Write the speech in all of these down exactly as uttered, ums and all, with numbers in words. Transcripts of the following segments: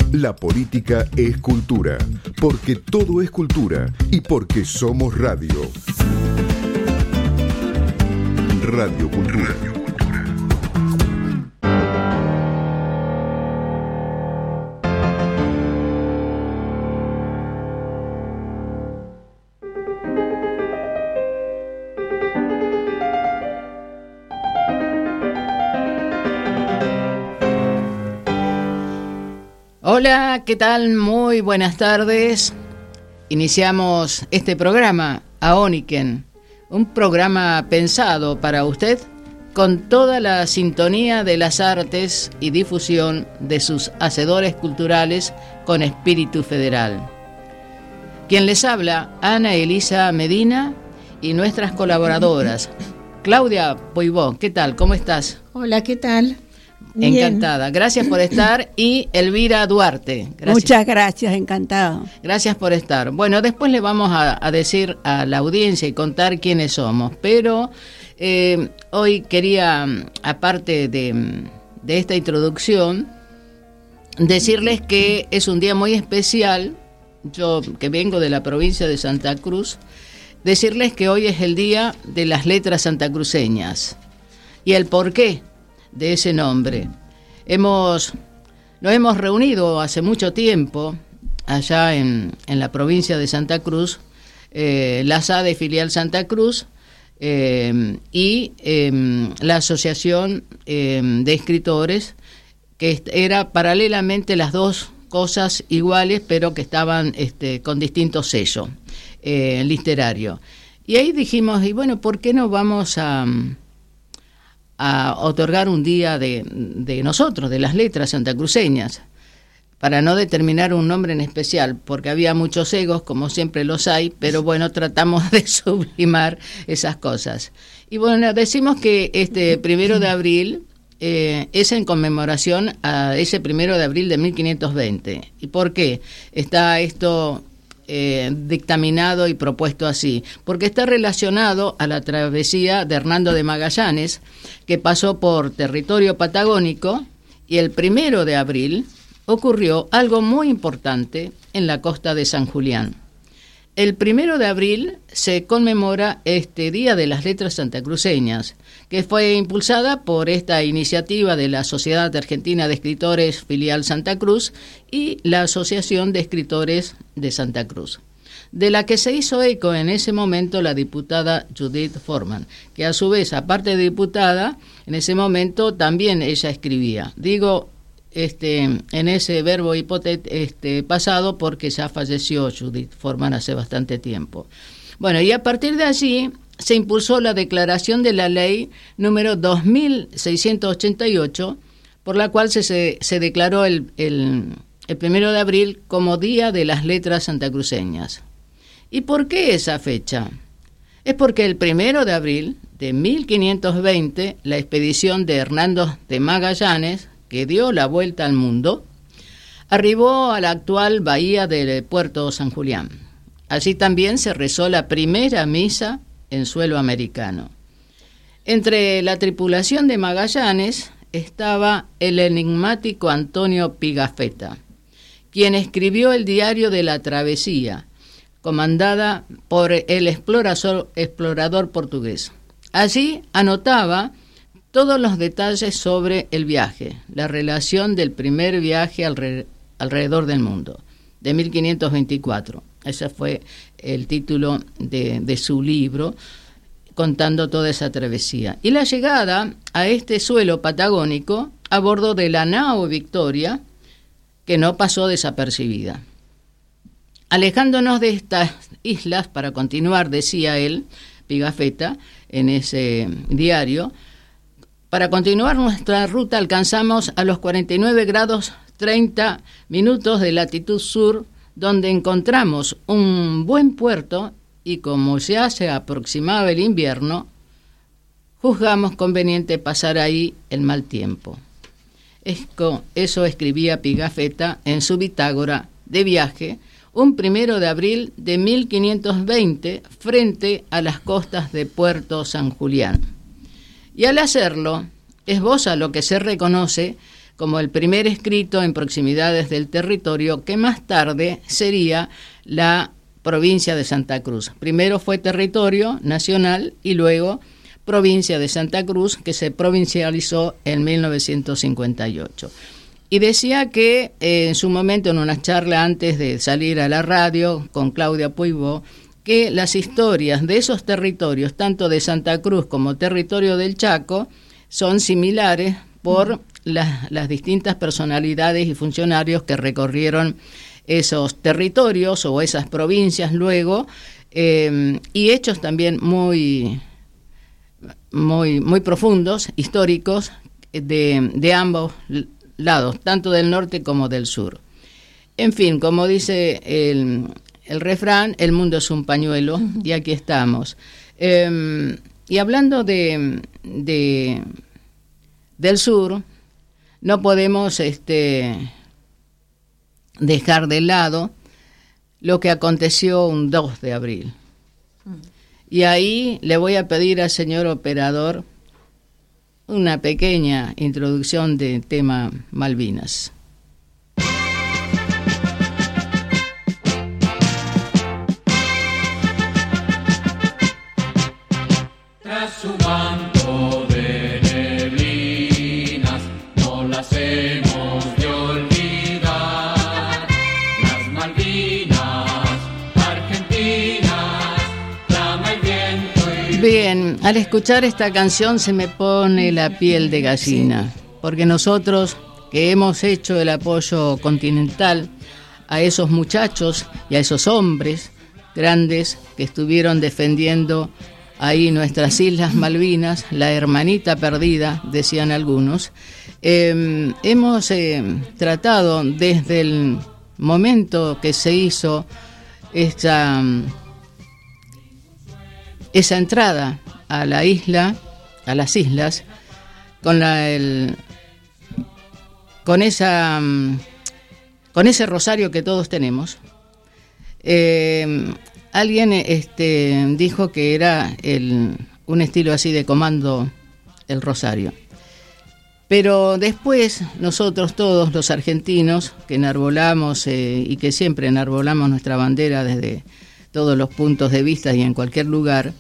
La política es cultura, porque todo es cultura y porque somos radio. Radio Cultura. Hola, ¿qué tal? Muy buenas tardes. Iniciamos este programa, Aoniken, un programa pensado para usted con toda la sintonía de las artes y difusión de sus hacedores culturales con espíritu federal. Quien les habla, Ana Elisa Medina, y nuestras colaboradoras. Claudia Poibó, ¿qué tal? ¿Cómo estás? Hola, ¿qué tal? Encantada, gracias por estar. Y Elvira Duarte. Gracias. Muchas gracias, encantado. Gracias por estar. Bueno, después le vamos a, a decir a la audiencia y contar quiénes somos, pero eh, hoy quería, aparte de, de esta introducción, decirles que es un día muy especial. Yo, que vengo de la provincia de Santa Cruz, decirles que hoy es el día de las letras santacruceñas y el porqué de ese nombre. Hemos, nos hemos reunido hace mucho tiempo allá en, en la provincia de Santa Cruz, eh, la S A D E Filial Santa Cruz eh, y eh, la Asociación eh, de Escritores, que era paralelamente las dos cosas iguales, pero que estaban este, con distintos sellos eh, literarios. Y ahí dijimos, y bueno, ¿por qué no vamos a... a otorgar un día de, de nosotros, de las letras santacruceñas, para no determinar un nombre en especial, porque había muchos egos, como siempre los hay, pero bueno, tratamos de sublimar esas cosas. Y bueno, decimos que este primero de abril eh, es en conmemoración a ese primero de abril de mil quinientos veinte. ¿Y por qué está esto Eh, dictaminado y propuesto así? Porque está relacionado a la travesía de Hernando de Magallanes, que pasó por territorio patagónico, y el primero de abril ocurrió algo muy importante en la costa de San Julián. El primero de abril se conmemora este Día de las Letras Santacruceñas, que fue impulsada por esta iniciativa de la Sociedad Argentina de Escritores Filial Santa Cruz y la Asociación de Escritores de Santa Cruz, de la que se hizo eco en ese momento la diputada Judith Forman, que a su vez, aparte de diputada, en ese momento también ella escribía. Digo este en ese verbo hipotético este, pasado, porque ya falleció Judith Forman hace bastante tiempo. Bueno, y a partir de allí se impulsó la declaración de la ley número dos mil seiscientos ochenta y ocho, por la cual se, se, se declaró el, el, el primero de abril como Día de las Letras Santacruceñas. ¿Y por qué esa fecha? Es porque el primero de abril de mil quinientos veinte, la expedición de Hernando de Magallanes, que dio la vuelta al mundo, arribó a la actual bahía del Puerto San Julián. Allí también se rezó la primera misa en suelo americano. Entre la tripulación de Magallanes estaba el enigmático Antonio Pigafetta, quien escribió el diario de la travesía, comandada por el explorador, explorador portugués. Allí anotaba todos los detalles sobre el viaje, la relación del primer viaje alre, alrededor del mundo, de mil quinientos veinticuatro. Ese fue el título de, de su libro, contando toda esa travesía. Y la llegada a este suelo patagónico a bordo de la nao Victoria, que no pasó desapercibida. Alejándonos de estas islas para continuar, decía él, Pigafetta, en ese diario, para continuar nuestra ruta alcanzamos a los cuarenta y nueve grados treinta minutos de latitud sur, donde encontramos un buen puerto y como ya se aproximaba el invierno, juzgamos conveniente pasar ahí el mal tiempo. Esto, eso escribía Pigafetta en su bitácora de viaje, un primero de abril de mil quinientos veinte, frente a las costas de Puerto San Julián. Y al hacerlo, esboza lo que se reconoce como el primer escrito en proximidades del territorio que más tarde sería la provincia de Santa Cruz. Primero fue territorio nacional y luego provincia de Santa Cruz, que se provincializó en mil novecientos cincuenta y ocho. Y decía que eh, en su momento, en una charla antes de salir a la radio con Claudia Puigbo, que las historias de esos territorios, tanto de Santa Cruz como territorio del Chaco, son similares por las, las distintas personalidades y funcionarios que recorrieron esos territorios o esas provincias luego, eh, y hechos también muy... muy muy profundos, históricos, de, de ambos lados, tanto del norte como del sur. En fin, como dice el, el refrán, el mundo es un pañuelo, y aquí estamos. Eh, y hablando de, de del sur, no podemos este, dejar de lado lo que aconteció un dos de abril. Y ahí le voy a pedir al señor operador una pequeña introducción del tema Malvinas. Tras su manto de neblinas, no las hemos de olvidar. Las Malvinas, Argentinas, clama el viento y... Bien, al escuchar esta canción se me pone la piel de gallina, porque nosotros que hemos hecho el apoyo continental a esos muchachos y a esos hombres grandes que estuvieron defendiendo ahí nuestras Islas Malvinas, la hermanita perdida, decían algunos, eh, hemos eh, tratado desde el momento que se hizo esta, esa entrada a la isla, a las islas, con la el, con esa con ese rosario que todos tenemos. Eh, alguien este, dijo que era el, un estilo así de comando el rosario. Pero después nosotros todos los argentinos que enarbolamos eh, y que siempre enarbolamos nuestra bandera desde todos los puntos de vista y en cualquier lugar,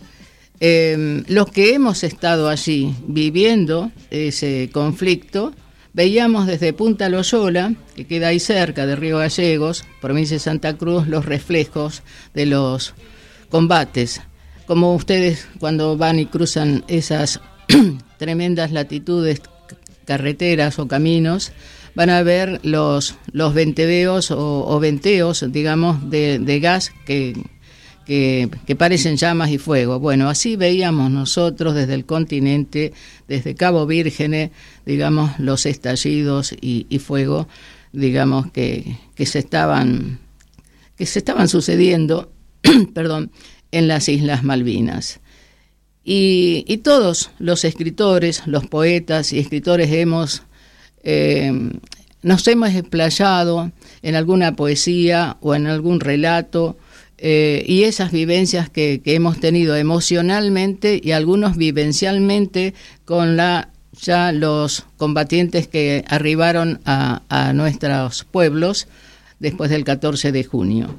eh, los que hemos estado allí viviendo ese conflicto, veíamos desde Punta Loyola, que queda ahí cerca de Río Gallegos, provincia de Santa Cruz, los reflejos de los combates. Como ustedes cuando van y cruzan esas tremendas latitudes, carreteras o caminos, van a ver los, los venteveos o, o venteos, digamos, de, de gas que, que, que parecen llamas y fuego. Bueno, así veíamos nosotros desde el continente, desde Cabo Vírgenes, digamos, los estallidos y, y fuego, digamos, que, que se estaban, que se estaban sucediendo, perdón, en las Islas Malvinas. Y, y todos los escritores, los poetas y escritores hemos, eh, nos hemos explayado en alguna poesía o en algún relato, eh, y esas vivencias que, que hemos tenido emocionalmente y algunos vivencialmente con la ya los combatientes que arribaron a, a nuestros pueblos después del catorce de junio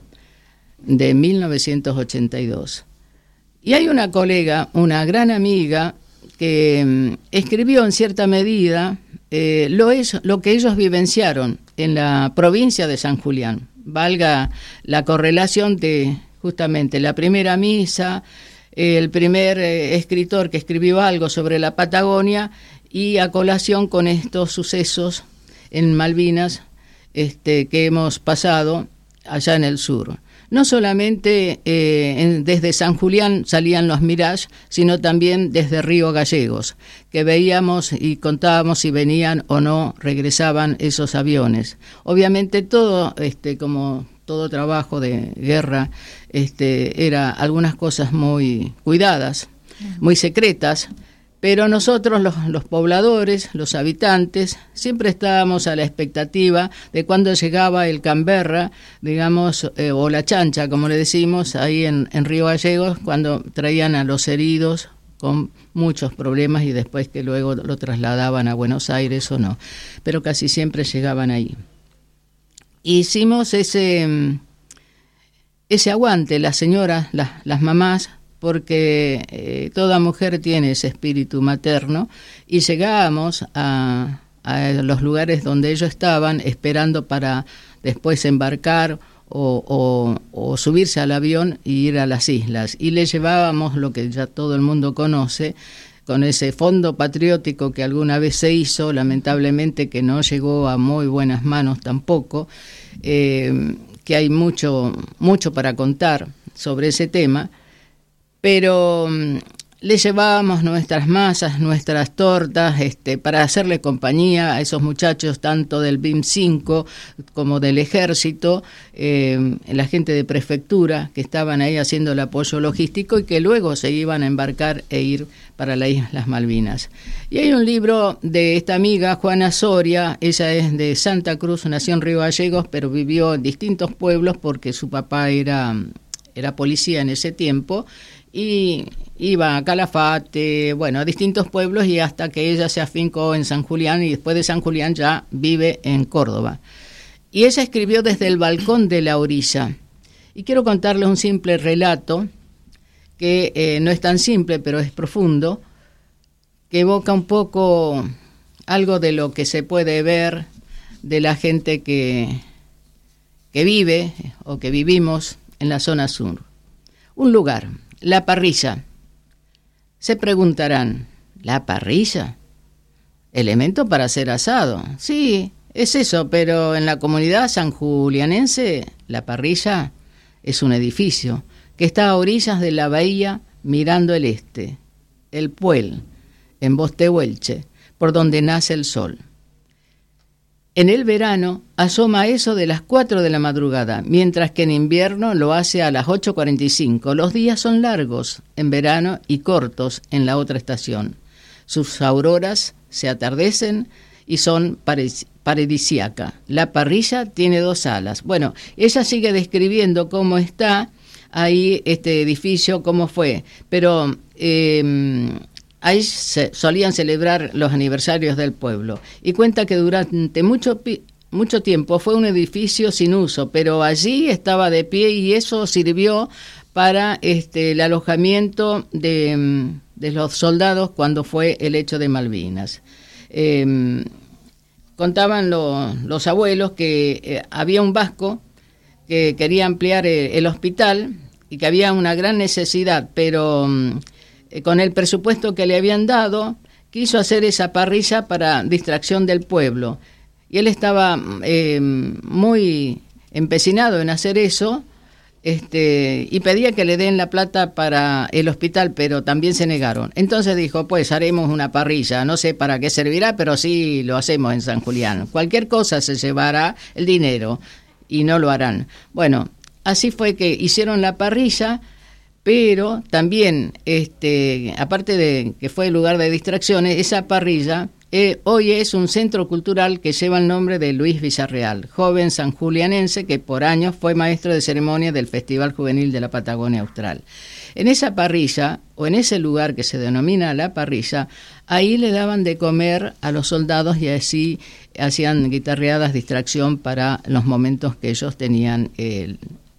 de mil novecientos ochenta y dos. Y hay una colega, una gran amiga, que mm, escribió en cierta medida eh, lo, es, lo que ellos vivenciaron en la provincia de San Julián. Valga la correlación de justamente la primera misa, eh, el primer eh, escritor que escribió algo sobre la Patagonia, y a colación con estos sucesos en Malvinas este, que hemos pasado allá en el sur. No solamente eh, en, desde San Julián salían los Mirage, sino también desde Río Gallegos, que veíamos y contábamos si venían o no, regresaban esos aviones. Obviamente todo, este, como todo trabajo de guerra, este, era algunas cosas muy cuidadas, muy secretas, pero nosotros, los, los pobladores, los habitantes, siempre estábamos a la expectativa de cuando llegaba el Canberra, digamos, eh, o la chancha, como le decimos, ahí en, en Río Gallegos, cuando traían a los heridos con muchos problemas y después que luego lo trasladaban a Buenos Aires o no, pero casi siempre llegaban ahí. Hicimos ese, ese aguante, las señoras, las, las mamás, porque eh, toda mujer tiene ese espíritu materno, y llegábamos a, a los lugares donde ellos estaban esperando para después embarcar o, o, o subirse al avión y ir a las islas, y les llevábamos lo que ya todo el mundo conoce, con ese fondo patriótico que alguna vez se hizo, lamentablemente que no llegó a muy buenas manos tampoco, eh, que hay mucho, mucho para contar sobre ese tema. Pero um, le llevábamos nuestras masas, nuestras tortas, este, para hacerle compañía a esos muchachos, tanto del B I M cinco como del ejército, eh, la gente de prefectura, que estaban ahí haciendo el apoyo logístico y que luego se iban a embarcar e ir para las Islas Malvinas. Y hay un libro de esta amiga, Juana Soria, ella es de Santa Cruz, nació en Río Gallegos, pero vivió en distintos pueblos porque su papá era, era policía en ese tiempo, y iba a Calafate, bueno, a distintos pueblos, y hasta que ella se afincó en San Julián, y después de San Julián ya vive en Córdoba. Y ella escribió desde el balcón de la orilla. Y quiero contarles un simple relato, que eh, no es tan simple, pero es profundo, que evoca un poco algo de lo que se puede ver de la gente que, que vive o que vivimos en la zona sur. Un lugar, La Parrilla. Se preguntarán, ¿la parrilla? ¿Elemento para hacer asado? Sí, es eso, pero en la comunidad sanjulianense, La Parrilla es un edificio que está a orillas de la bahía mirando el este, el Puel, en Bostehuelche, por donde nace el sol. En el verano asoma eso de las cuatro de la madrugada, mientras que en invierno lo hace a las ocho cuarenta y cinco. Los días son largos en verano y cortos en la otra estación. Sus auroras se atardecen y son paradisíacas. La parrilla tiene dos alas. Bueno, ella sigue describiendo cómo está ahí este edificio, cómo fue, pero Eh, ahí se solían celebrar los aniversarios del pueblo, y cuenta que durante mucho, mucho tiempo fue un edificio sin uso, pero allí estaba de pie, y eso sirvió para este, el alojamiento de, de los soldados cuando fue el hecho de Malvinas. Eh, contaban lo, los abuelos que eh, había un vasco que quería ampliar el, el hospital y que había una gran necesidad, pero con el presupuesto que le habían dado, quiso hacer esa parrilla para distracción del pueblo. Y él estaba eh, muy empecinado en hacer eso, este, y pedía que le den la plata para el hospital, pero también se negaron. Entonces dijo, pues haremos una parrilla, no sé para qué servirá, pero sí lo hacemos en San Julián. Cualquier cosa se llevará el dinero, y no lo harán. Bueno, así fue que hicieron la parrilla, pero también, este, aparte de que fue el lugar de distracciones, esa parrilla eh, hoy es un centro cultural que lleva el nombre de Luis Villarreal, joven sanjulianense que por años fue maestro de ceremonia del Festival Juvenil de la Patagonia Austral. En esa parrilla, o en ese lugar que se denomina la parrilla, ahí le daban de comer a los soldados, y así hacían guitarreadas, distracción para los momentos que ellos tenían el...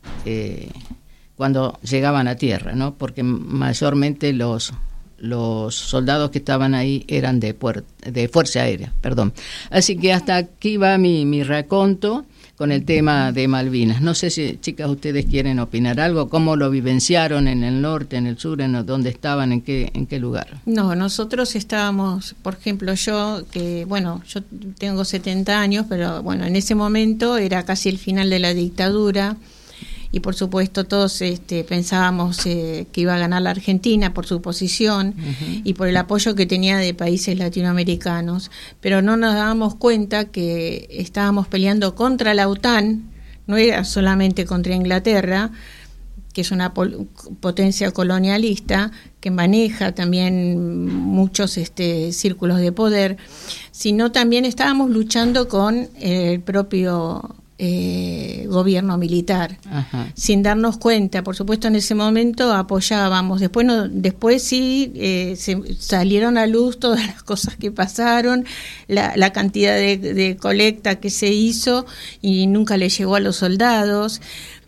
Eh, cuando llegaban a tierra, ¿no? Porque mayormente los, los soldados que estaban ahí eran de, puer- de Fuerza Aérea, perdón. Así que hasta aquí va mi, mi raconto con el tema de Malvinas. No sé si, chicas, ustedes quieren opinar algo, cómo lo vivenciaron en el norte, en el sur, en dónde estaban, en qué, en qué lugar. No, nosotros estábamos, por ejemplo, yo, que bueno, yo tengo setenta años, pero bueno, en ese momento era casi el final de la dictadura, y por supuesto todos este, pensábamos eh, que iba a ganar la Argentina por su posición uh-huh. y por el apoyo que tenía de países latinoamericanos, pero no nos dábamos cuenta que estábamos peleando contra la OTAN, no era solamente contra Inglaterra, que es una pol- potencia colonialista que maneja también muchos este, círculos de poder, sino también estábamos luchando con el propio eh, gobierno militar. Ajá. Sin darnos cuenta. Por supuesto, en ese momento apoyábamos. Después, no, después sí eh, se salieron a luz todas las cosas que pasaron, la, la cantidad de, de colecta que se hizo y nunca le llegó a los soldados.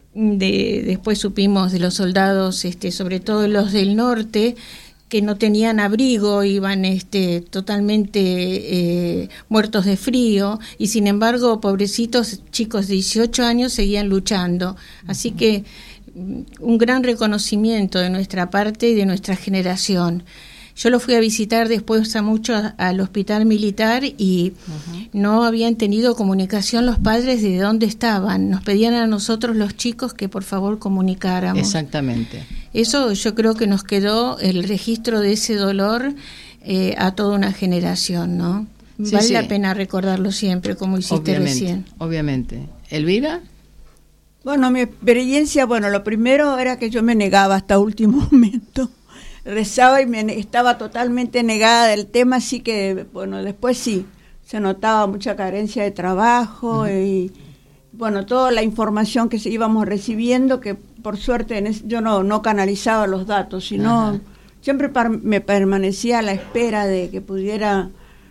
De, después supimos de los soldados, este, sobre todo los del norte, que no tenían abrigo, iban este, totalmente eh, muertos de frío, y sin embargo, pobrecitos chicos de dieciocho años seguían luchando. Así que un gran reconocimiento de nuestra parte y de nuestra generación. Yo lo fui a visitar después a mucho al hospital militar y uh-huh. no habían tenido comunicación los padres de dónde estaban. Nos pedían a nosotros los chicos que por favor comunicáramos. Exactamente. Eso yo creo que nos quedó el registro de ese dolor eh, a toda una generación, ¿no? Sí, vale sí. la pena recordarlo siempre, como hiciste obviamente, recién. Obviamente. ¿Elvira? Bueno, mi experiencia, bueno, lo primero era que yo me negaba hasta último momento. Rezaba y me estaba totalmente negada del tema, así que, bueno, después sí, se notaba mucha carencia de trabajo uh-huh. y, bueno, toda la información que íbamos recibiendo, que por suerte en ese, yo no, no canalizaba los datos, sino uh-huh. siempre par, me permanecía a la espera de que pudiera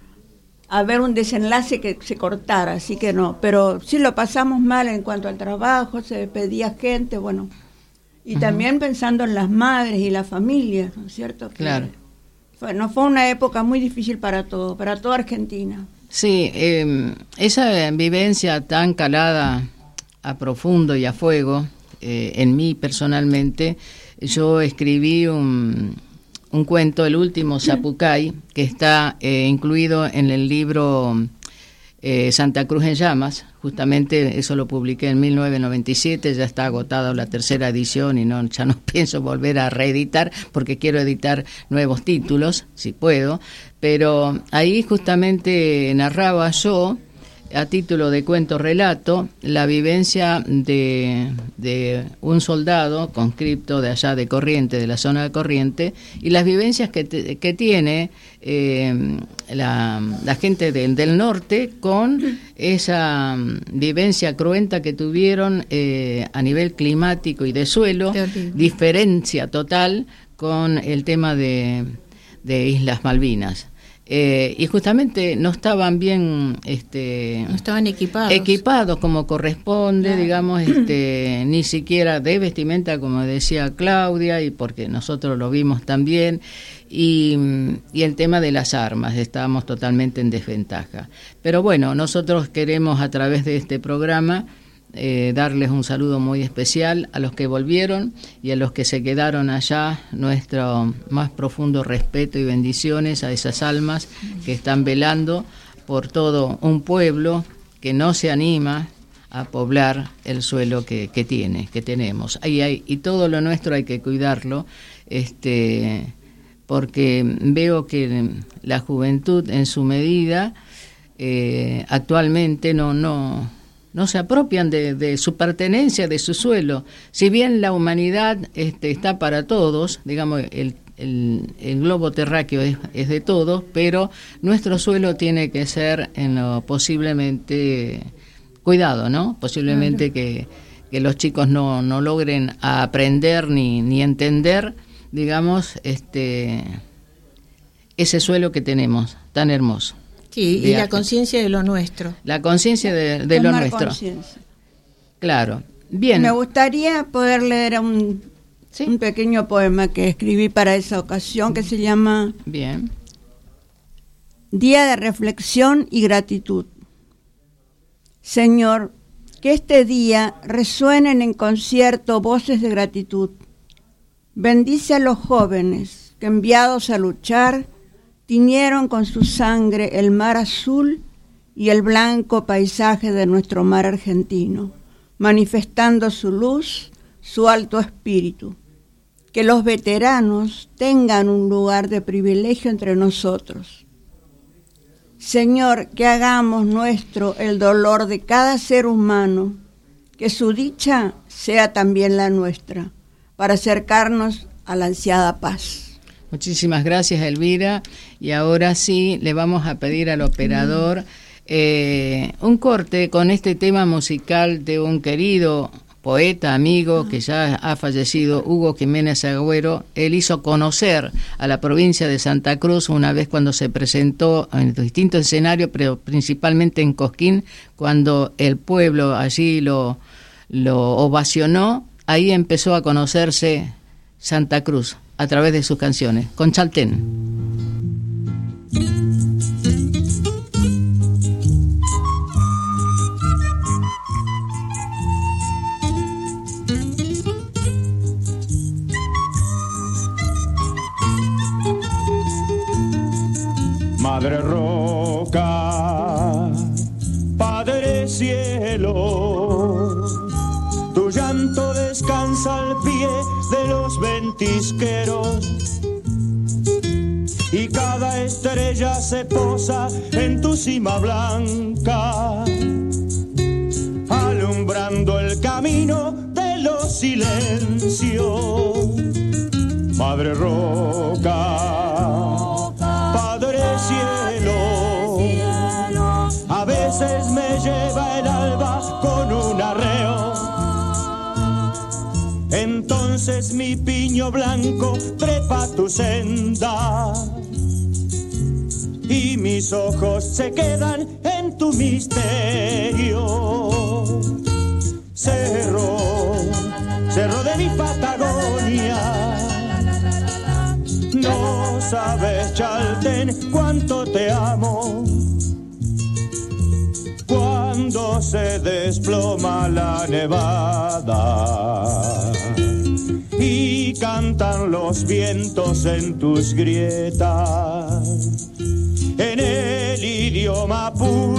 haber un desenlace que se cortara, así que no, pero sí lo pasamos mal en cuanto al trabajo, se pedía gente, bueno... Y uh-huh. también pensando en las madres y las familias, ¿no es cierto? Que claro. Fue, no fue una época muy difícil para todo, para toda Argentina. Sí, eh, esa vivencia tan calada a profundo y a fuego, eh, en mí personalmente, yo escribí un, un cuento, el último Zapucay, que está eh, incluido en el libro eh, Santa Cruz en Llamas. Justamente eso lo publiqué en mil novecientos noventa y siete, ya está agotada la tercera edición y no ya no pienso volver a reeditar porque quiero editar nuevos títulos, si puedo, pero ahí justamente narraba yo, a título de cuento relato, la vivencia de, de un soldado conscripto de allá de Corriente, de la zona de Corriente, y las vivencias que, te, que tiene eh, la, la gente de, del norte con esa vivencia cruenta que tuvieron eh, a nivel climático y de suelo, diferencia total con el tema de, de Islas Malvinas. Eh, y justamente no estaban bien este, no estaban equipados equipados como corresponde, claro. digamos, este, ni siquiera de vestimenta, como decía Claudia, y porque nosotros lo vimos también, y, y el tema de las armas, estábamos totalmente en desventaja. Pero bueno, nosotros queremos a través de este programa Eh, darles un saludo muy especial a los que volvieron y a los que se quedaron allá, nuestro más profundo respeto y bendiciones a esas almas que están velando por todo un pueblo que no se anima a poblar el suelo que, que tiene, que tenemos. Ahí hay, y todo lo nuestro hay que cuidarlo, este, porque veo que la juventud en su medida eh, actualmente no no no se apropian de, de su pertenencia, de su suelo. Si bien la humanidad este, está para todos, digamos, el, el, el globo terráqueo es, es de todos, pero nuestro suelo tiene que ser en lo posiblemente cuidado, ¿no? Posiblemente uh-huh. que, que los chicos no, no logren aprender ni, ni entender, digamos, este ese suelo que tenemos tan hermoso. Sí, y la conciencia de lo nuestro. La conciencia de, de lo nuestro. Conciencia. Claro. Bien. Me gustaría poder leer un, ¿Sí? un pequeño poema que escribí para esa ocasión que se llama Bien. Día de reflexión y gratitud. Señor, que este día resuenen en concierto voces de gratitud. Bendice a los jóvenes que enviados a luchar tiñeron con su sangre el mar azul y el blanco paisaje de nuestro mar argentino, manifestando su luz, su alto espíritu. Que los veteranos tengan un lugar de privilegio entre nosotros. Señor, que hagamos nuestro el dolor de cada ser humano, que su dicha sea también la nuestra, para acercarnos a la ansiada paz. Muchísimas gracias, Elvira. Y ahora sí, le vamos a pedir al operador eh, un corte con este tema musical de un querido poeta, amigo, que ya ha fallecido, Hugo Jiménez Agüero. Él hizo conocer a la provincia de Santa Cruz una vez cuando se presentó en distintos escenarios, pero principalmente en Cosquín, cuando el pueblo allí lo, lo ovacionó. Ahí empezó a conocerse Santa Cruz a través de sus canciones, con Chaltén. Madre roca, Padre cielo, tu llanto descansa al pie de los ventisqueros y cada estrella se posa en tu cima blanca, alumbrando el camino de los silencios. Madre roca, cielo, a veces me lleva el alba con un arreo, entonces mi piño blanco trepa tu senda y mis ojos se quedan en tu misterio. Cerro, cerro de mi Patagonia, no sabes, Chaltén, cuánto te amo. Cuando se desploma la nevada y cantan los vientos en tus grietas, en el idioma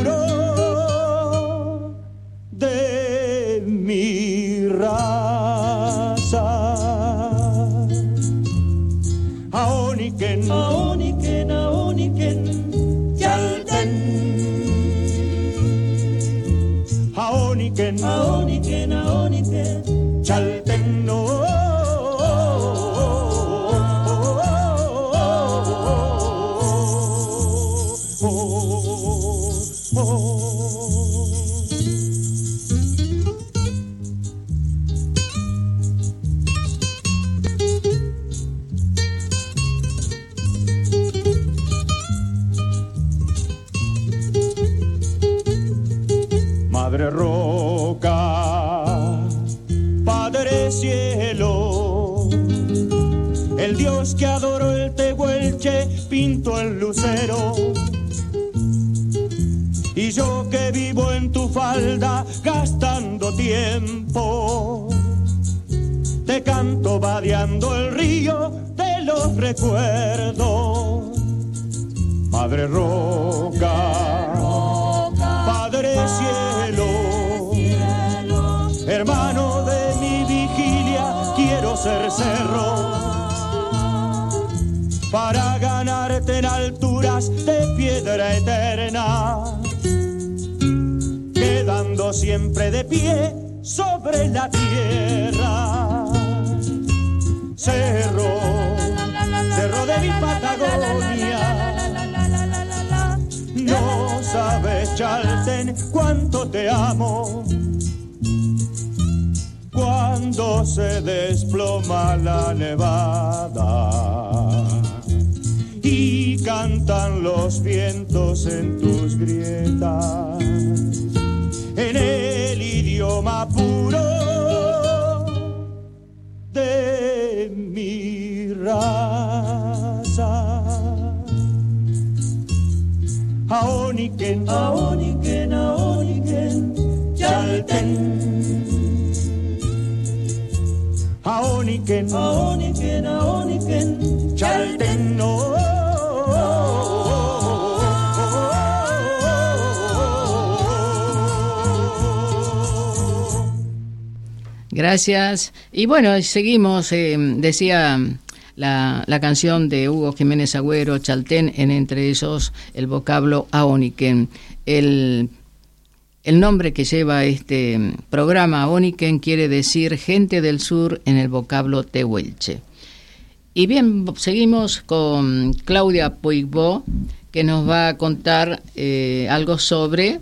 puro de mi raza. Aoniken, Aoniken, Aoniken, Chaltén. Aoniken, Aoniken, Aoniken, Chaltén, no. Madre roca, Padre cielo, el Dios que adoró el Tehuelche pintó el lucero, y yo que vivo en tu falda gastando tiempo, te canto vadeando el río de los recuerdos. Madre roca, Padre cielo, hermano de mi vigilia, quiero ser cerro para ganarte en alturas de piedra eterna, quedando siempre de pie sobre la tierra. Cerro, cerro de mi Patagonia, no sabes, Chaltén, cuánto te amo. Cuando se desploma la nevada y cantan los vientos en tus grietas, en el idioma puro de mi raza. Aoniken, Aoniken, Aoniken, Chaltén. Aoniken, Aoniken, Aoniken, Chaltén, no. Gracias. Y bueno, seguimos, eh, decía la, la canción de Hugo Jiménez Agüero, Chaltén, en entre esos el vocablo Aoniken. El, el nombre que lleva este programa, Aoniken, quiere decir gente del sur en el vocablo tehuelche. Y bien, seguimos con Claudia Puigbo, que nos va a contar eh, algo sobre...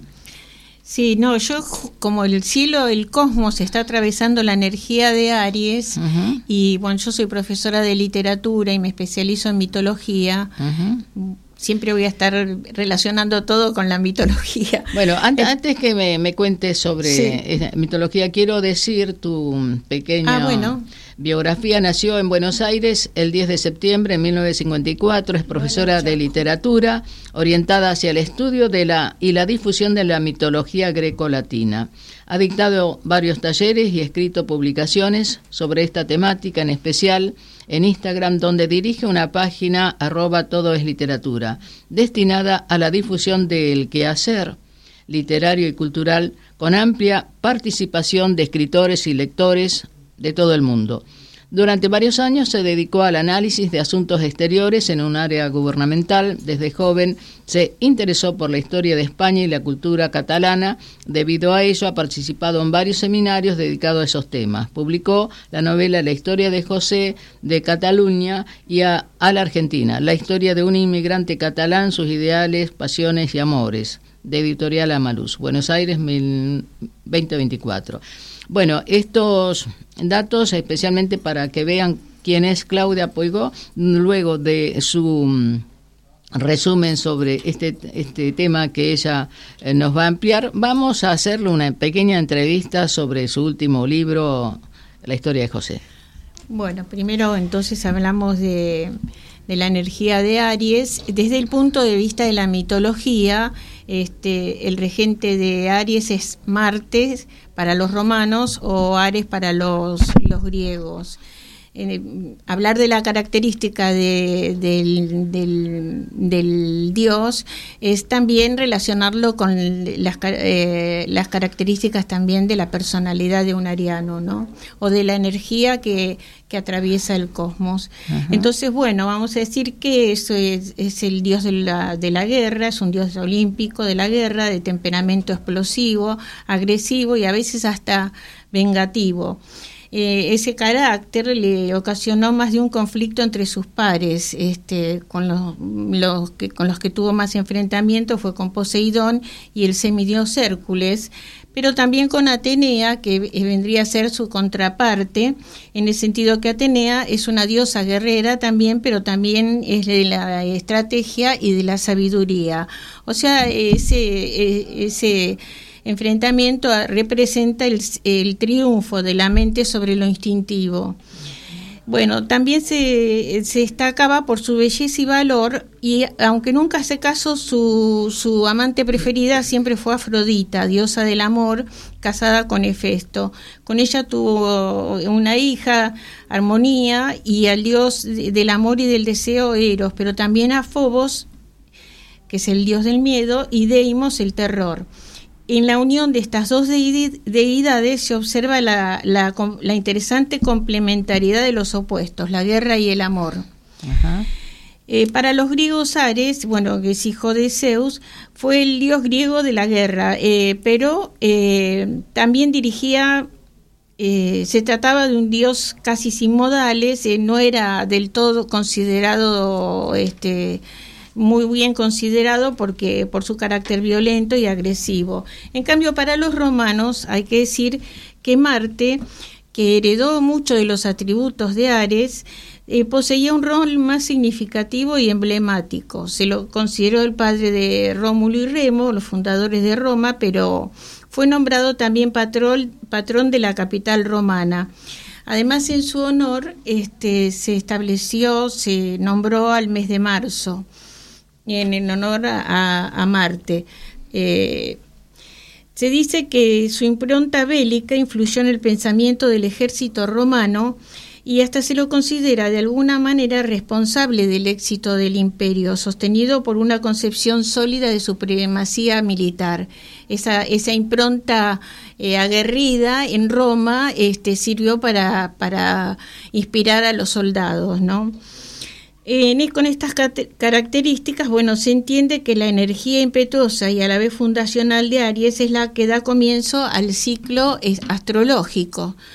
Sí, no, yo como el cielo, el cosmos está atravesando la energía de Aries, uh-huh. y bueno, yo soy profesora de literatura y me especializo en mitología. Uh-huh. Siempre voy a estar relacionando todo con la mitología. Bueno, antes, antes que me, me cuentes sobre sí. mitología, quiero decir tu pequeña ah, bueno. biografía. Nació en Buenos Aires el diez de septiembre de mil novecientos cincuenta y cuatro, es profesora bueno, de literatura, orientada hacia el estudio de la y la difusión de la mitología greco-latina. Ha dictado varios talleres y escrito publicaciones sobre esta temática, en especial en Instagram, donde dirige una página arroba todo es literatura, destinada a la difusión del quehacer literario y cultural, con amplia participación de escritores y lectores de todo el mundo. Durante varios años se dedicó al análisis de asuntos exteriores en un área gubernamental. Desde joven se interesó por la historia de España y la cultura catalana. Debido a ello ha participado en varios seminarios dedicados a esos temas. Publicó la novela La historia de José de Cataluña y a, a la Argentina, la historia de un inmigrante catalán, sus ideales, pasiones y amores, de Editorial Amaluz, Buenos Aires, veinte veinticuatro. Bueno, estos datos especialmente para que vean quién es Claudia Poigó, luego de su resumen sobre este, este tema que ella eh, nos va a ampliar, vamos a hacerle una pequeña entrevista sobre su último libro, La historia de José. Bueno, primero entonces hablamos de, de la energía de Aries. Desde el punto de vista de la mitología, este, el regente de Aries es Marte para los romanos o Ares para los, los griegos. Eh, hablar de la característica de, del, del, del dios es también relacionarlo con las, eh, las características también de la personalidad de un ariano, ¿no? O de la energía que, que atraviesa el cosmos. Ajá. Entonces, bueno, vamos a decir que eso es, es el dios de la, de la guerra, es un dios olímpico de la guerra, de temperamento explosivo, agresivo y a veces hasta vengativo. Eh, ese carácter le ocasionó más de un conflicto entre sus pares. Este, con los, los que, con los que tuvo más enfrentamiento fue con Poseidón y el semidios Hércules, pero también con Atenea, que vendría a ser su contraparte, en el sentido que Atenea es una diosa guerrera también, pero también es de la estrategia y de la sabiduría. O sea, ese... ese enfrentamiento representa el, el triunfo de la mente sobre lo instintivo. Bueno, también se, se destacaba por su belleza y valor, y aunque nunca hace caso, su, su amante preferida siempre fue Afrodita, diosa del amor, casada con Hefesto. Con ella tuvo una hija, Armonía, y al dios del amor y del deseo, Eros, pero también a Fobos, que es el dios del miedo, y Deimos, el terror. En la unión de estas dos deidades se observa la, la, la interesante complementariedad de los opuestos, la guerra y el amor. Ajá. Eh, para los griegos, Ares, bueno, que es hijo de Zeus, fue el dios griego de la guerra, eh, pero eh, también dirigía, eh, se trataba de un dios casi sin modales, eh, no era del todo considerado... este muy bien considerado porque por su carácter violento y agresivo. En cambio, para los romanos hay que decir que Marte, que heredó mucho de los atributos de Ares, eh, poseía un rol más significativo y emblemático. Se lo consideró el padre de Rómulo y Remo, los fundadores de Roma, pero fue nombrado también patrón, patrón de la capital romana. Además, en su honor este, se estableció, se nombró al mes de marzo, en, en honor a, a Marte. Eh, se dice que su impronta bélica influyó en el pensamiento del ejército romano y hasta se lo considera de alguna manera responsable del éxito del imperio, sostenido por una concepción sólida de supremacía militar. Esa, esa impronta eh, aguerrida en Roma este, sirvió para, para inspirar a los soldados, ¿no? En, con estas características, bueno, se entiende que la energía impetuosa y a la vez fundacional de Aries es la que da comienzo al ciclo astrológico.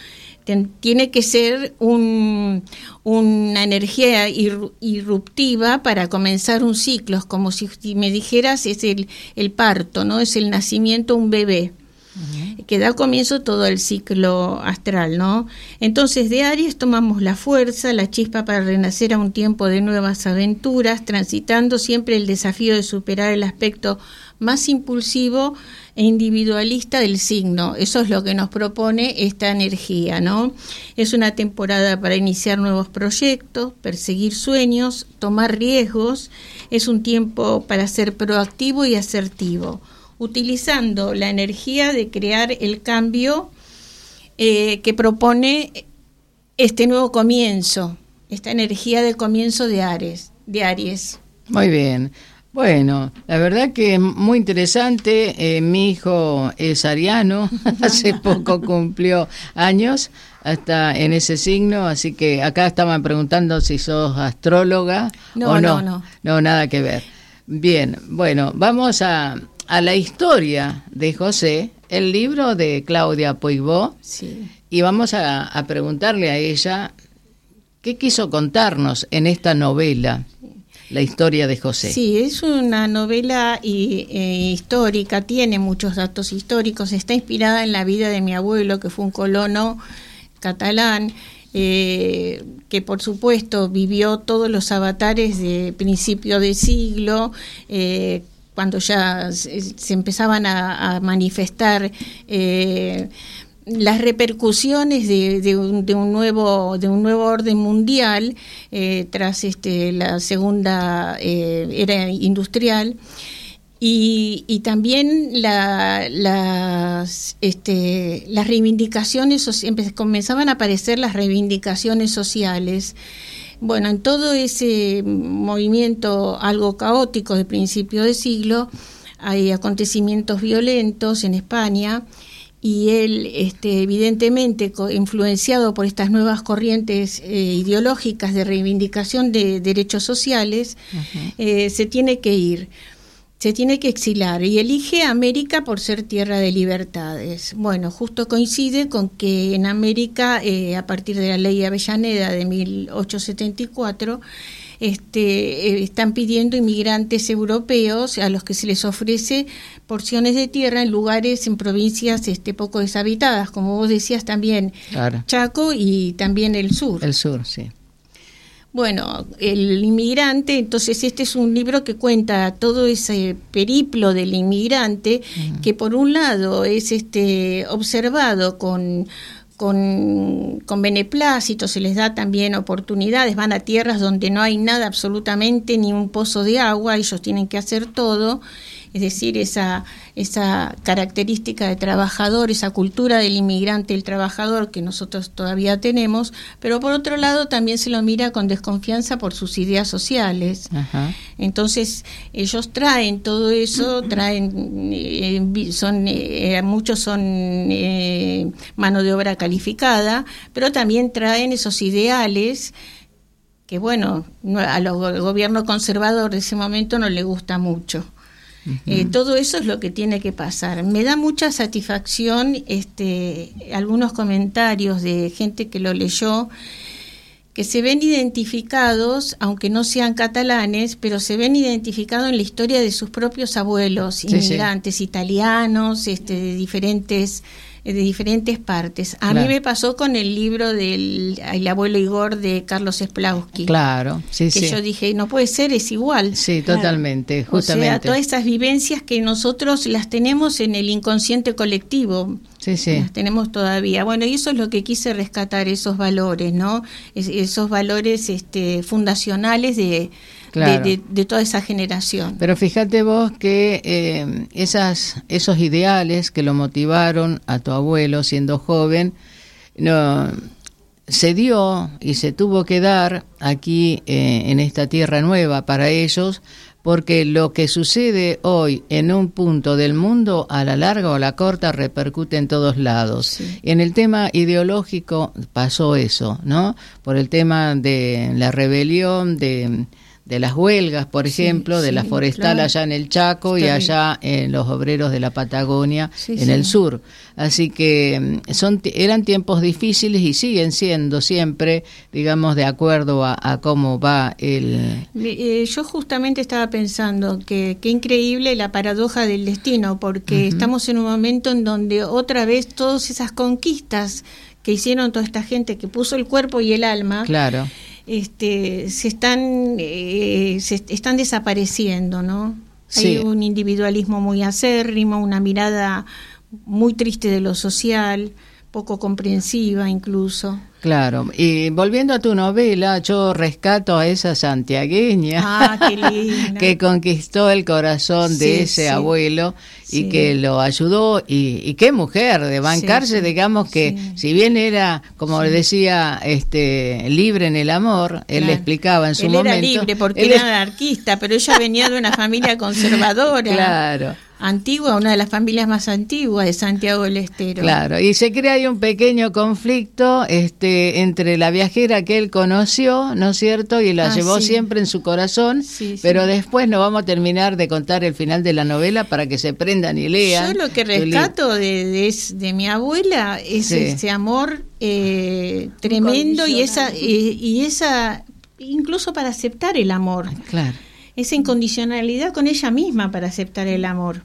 ten, tiene que ser un, una energía ir, irruptiva para comenzar un ciclo. Es como si me dijeras, es el, el parto, ¿no? Es el nacimiento de un bebé. Uh-huh. Que da comienzo todo el ciclo astral, ¿no? Entonces de Aries tomamos la fuerza, la chispa para renacer a un tiempo de nuevas aventuras, transitando siempre el desafío de superar el aspecto más impulsivo e individualista del signo. Eso es lo que nos propone esta energía, ¿no? Es una temporada para iniciar nuevos proyectos, perseguir sueños, tomar riesgos. Es un tiempo para ser proactivo y asertivo, utilizando la energía de crear el cambio eh, que propone este nuevo comienzo, esta energía de comienzo de Aries, de Aries. Muy bien. Bueno, la verdad que es muy interesante. Eh, mi hijo es ariano, hace poco cumplió años, hasta en ese signo, así que acá estaban preguntando si sos astróloga no, o no. No, no. No, nada que ver. Bien, bueno, vamos a... a la historia de José, el libro de Claudia Poibó, sí. Y vamos a, a preguntarle a ella qué quiso contarnos en esta novela, la historia de José. Sí, es una novela y, eh, histórica, tiene muchos datos históricos, está inspirada en la vida de mi abuelo, que fue un colono catalán, Eh, que por supuesto vivió todos los avatares de principio de siglo, eh, cuando ya se, se empezaban a, a manifestar eh, las repercusiones de, de, un, de un nuevo de un nuevo orden mundial eh, tras este la segunda eh, era industrial. Y, y también la, las, este, las reivindicaciones, comenzaban a aparecer las reivindicaciones sociales. Bueno, en todo ese movimiento algo caótico de principio de siglo, hay acontecimientos violentos en España, y él, este, evidentemente, influenciado por estas nuevas corrientes eh, ideológicas de reivindicación de derechos sociales, uh-huh. eh, se tiene que ir. Se tiene que exilar y elige América por ser tierra de libertades. Bueno, justo coincide con que en América, eh, a partir de la ley Avellaneda de mil ochocientos setenta y cuatro, este, eh, están pidiendo inmigrantes europeos a los que se les ofrece porciones de tierra en lugares, en provincias este, poco deshabitadas, como vos decías también, claro. Chaco y también el sur. El sur, sí. Bueno, el inmigrante, entonces este es un libro que cuenta todo ese periplo del inmigrante, uh-huh. que por un lado es este observado con, con, con beneplácito, se les da también oportunidades, van a tierras donde no hay nada absolutamente, ni un pozo de agua, ellos tienen que hacer todo. Es decir, esa, esa característica de trabajador, esa cultura del inmigrante, el trabajador que nosotros todavía tenemos, pero por otro lado también se lo mira con desconfianza por sus ideas sociales. Ajá. Entonces ellos traen todo eso, traen, eh, son eh, muchos son eh, mano de obra calificada, pero también traen esos ideales que, bueno, a los, al gobierno conservador de ese momento no le gusta mucho. Uh-huh. Eh, todo eso es lo que tiene que pasar. Me da mucha satisfacción este, algunos comentarios de gente que lo leyó, que se ven identificados, aunque no sean catalanes, pero se ven identificados en la historia de sus propios abuelos, sí, inmigrantes, sí. italianos, este, de diferentes de diferentes partes. A claro. mí me pasó con el libro del El abuelo Igor de Carlos Splawski. Claro, sí, que sí. yo dije, no puede ser, es igual. Sí, totalmente, claro. justamente. O sea, todas esas vivencias que nosotros las tenemos en el inconsciente colectivo. Sí, sí. Las tenemos todavía. Bueno, y eso es lo que quise rescatar, esos valores, ¿no? Es, esos valores este, fundacionales de... Claro. De, de, de toda esa generación. Pero fíjate vos que eh, esas, esos ideales que lo motivaron a tu abuelo siendo joven, no, se dio y se tuvo que dar aquí eh, en esta tierra nueva para ellos, porque lo que sucede hoy en un punto del mundo, a la larga o a la corta, repercute en todos lados. Sí. En el tema ideológico pasó eso, ¿no? Por el tema de la rebelión, de... de las huelgas, por Sí, ejemplo, de sí, la forestal claro. allá en el Chaco y Está allá en los obreros de la Patagonia Sí, en sí. el sur. Así que mm, son eran tiempos difíciles y siguen siendo siempre, digamos, de acuerdo a, a cómo va el... Eh, yo justamente estaba pensando que qué increíble la paradoja del destino, porque Ujú. estamos en un momento en donde otra vez todas esas conquistas que hicieron toda esta gente que puso el cuerpo y el alma, Claro, este, se están eh, se están desapareciendo, ¿no? Sí. Hay un individualismo muy acérrimo, una mirada muy triste de lo social, poco comprensiva incluso. claro. Y volviendo a tu novela, yo rescato a esa santiagueña Ah, qué linda. que conquistó el corazón de Sí, ese sí. abuelo y Sí. que lo ayudó. Y, y qué mujer, de bancarse, Sí, sí, digamos que sí. si bien era, como Sí. decía, este libre en el amor, él Claro. le explicaba en su él momento. era libre porque él era es- anarquista, pero ella venía de una familia conservadora, Claro. antigua, una de las familias más antiguas de Santiago del Estero. Claro, y se crea ahí un pequeño conflicto este, entre la viajera que él conoció, ¿no es cierto? Y la Ah, llevó sí. siempre en su corazón, Sí, sí. pero después no vamos a terminar de contar el final de la novela para que se prendan y lean. Yo lo que tu libro. rescato de, de, es- de mi abuela es Sí. ese amor eh, tremendo y esa, y, y esa, incluso para aceptar el amor, Claro, esa incondicionalidad con ella misma para aceptar el amor.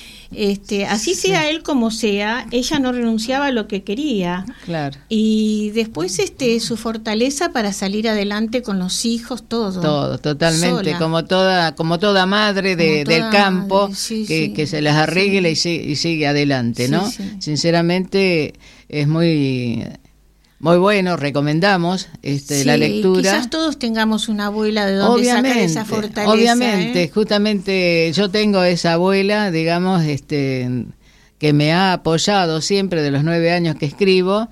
Este, así sea él como sea, ella no renunciaba a lo que quería. claro. Y después este su fortaleza para salir adelante con los hijos, todo. Todo, totalmente, Sola. como toda como toda madre de, Como toda del campo madre, sí, que, sí. que se las arregle Sí. y, sigue, y sigue adelante, Sí, ¿no? sí. Sinceramente es muy muy bueno, recomendamos este, Sí, la lectura. Quizás todos tengamos una abuela de donde sacar esa fortaleza. Obviamente, ¿eh? justamente yo tengo esa abuela, digamos, este, que me ha apoyado siempre de los nueve años que escribo.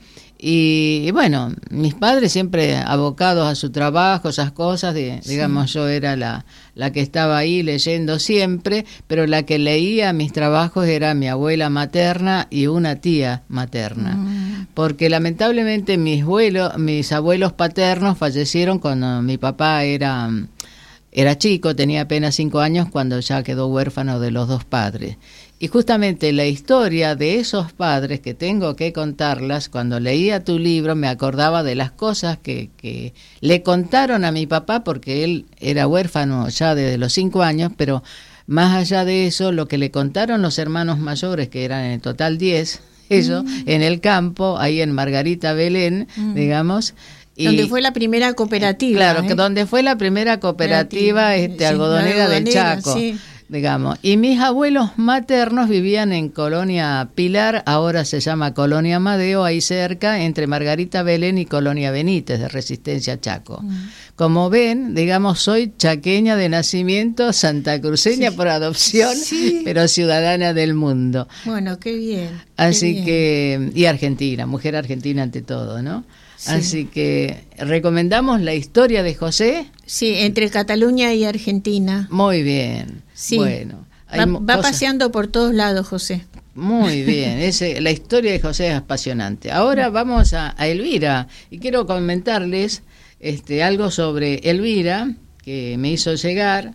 Y, y bueno, mis padres siempre abocados a su trabajo, esas cosas, de, Sí. digamos, yo era la, la que estaba ahí leyendo siempre, pero la que leía mis trabajos era mi abuela materna y una tía materna. Mm. Porque lamentablemente mis, abuelos, mis abuelos paternos fallecieron cuando mi papá era, era chico, tenía apenas cinco años cuando ya quedó huérfano de los dos padres. Y justamente la historia de esos padres, que tengo que contarlas, cuando leía tu libro me acordaba de las cosas que, que le contaron a mi papá, porque él era huérfano ya desde los cinco años, pero más allá de eso, lo que le contaron los hermanos mayores, que eran en total diez, ellos, mm. en el campo, ahí en Margarita Belén, mm. digamos. Y, donde fue la primera cooperativa. Claro, ¿eh? que donde fue la primera cooperativa, este, sí, algodonera, algodonera del Chaco. Sí. Digamos, y mis abuelos maternos vivían en Colonia Pilar, ahora se llama Colonia Amadeo, ahí cerca, entre Margarita Belén y Colonia Benítez, de Resistencia Chaco. Mm. Como ven, digamos, soy chaqueña de nacimiento, santacruceña sí. por adopción, sí. pero ciudadana del mundo. Bueno, qué bien. Así qué bien. que, y argentina, mujer argentina ante todo, ¿no? Sí. Así que, ¿recomendamos la historia de José? Sí, entre Cataluña y Argentina. Muy bien. Sí. Bueno. Va, va paseando por todos lados, José. Muy bien, ese, la historia de José es apasionante. Ahora vamos a, a Elvira y quiero comentarles este, algo sobre Elvira, que me hizo llegar,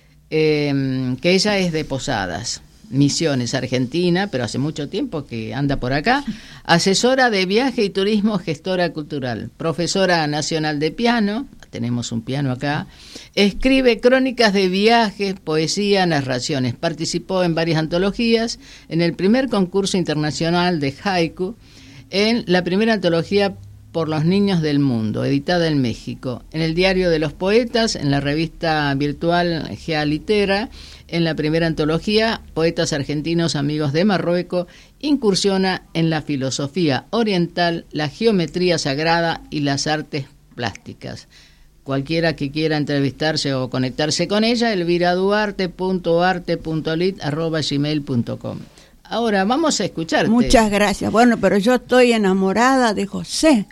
eh, que ella es de Posadas, Misiones, Argentina, pero hace mucho tiempo que anda por acá, asesora de viaje y turismo, gestora cultural, profesora nacional de piano, tenemos un piano acá, escribe crónicas de viajes, poesía, narraciones, participó en varias antologías, en el primer concurso internacional de haiku, en la primera antología por los niños del mundo, editada en México, en el Diario de los Poetas, en la revista virtual Gealitera, en la primera antología, Poetas Argentinos Amigos de Marruecos, incursiona en la filosofía oriental, la geometría sagrada y las artes plásticas. Cualquiera que quiera entrevistarse o conectarse con ella, elviraduarte punto arte punto lit arroba gmail punto com. Ahora vamos a escucharte. Muchas gracias. Bueno, pero yo estoy enamorada de José.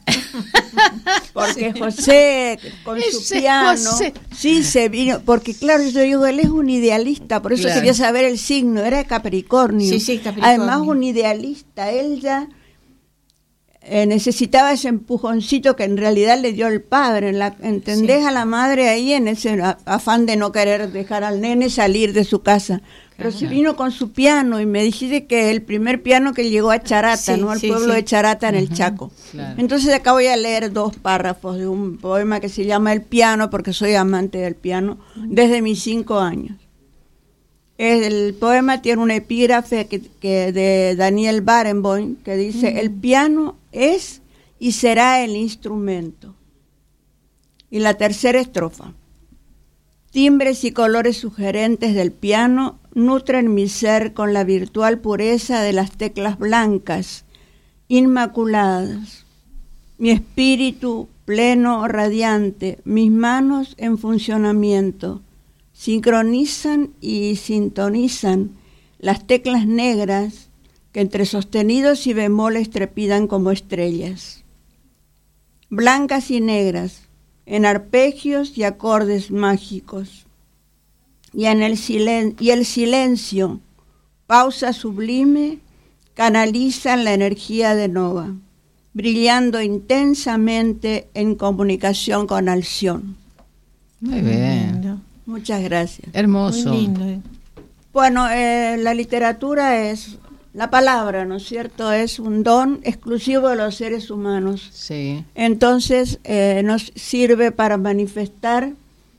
Porque José, con Ese su piano, José. sí se vino. Porque claro, yo digo, él es un idealista, por eso Claro. quería saber el signo, era Capricornio. Sí, sí, Capricornio. Además, un idealista, él ya eh, necesitaba ese empujoncito que en realidad le dio el padre. La, ¿Entendés? Sí. A la madre ahí en ese afán de no querer dejar al nene salir de su casa. Pero claro. Se vino con su piano y me dijiste que el primer piano que llegó a Charata, sí, ¿no? Al sí, pueblo sí. de Charata en uh-huh. el Chaco. Claro. Entonces acá voy a leer dos párrafos de un poema que se llama El piano, porque soy amante del piano desde mis cinco años. El poema tiene un epígrafe que, que de Daniel Barenboim que dice: uh-huh. el piano es y será el instrumento. Y la tercera estrofa: timbres y colores sugerentes del piano nutren mi ser con la virtual pureza de las teclas blancas, inmaculadas. Mi espíritu pleno, radiante, mis manos en funcionamiento, sincronizan y sintonizan las teclas negras que entre sostenidos y bemoles trepidan como estrellas. Blancas y negras, en arpegios y acordes mágicos, y, en el, silen- y el silencio, pausa sublime, canalizan la energía de Nova, brillando intensamente en comunicación con Alción. Muy bien. Muchas gracias. Hermoso. Muy lindo. Bueno, eh, la literatura es, la palabra, ¿no es cierto? Es un don exclusivo de los seres humanos. Sí. Entonces eh, nos sirve para manifestar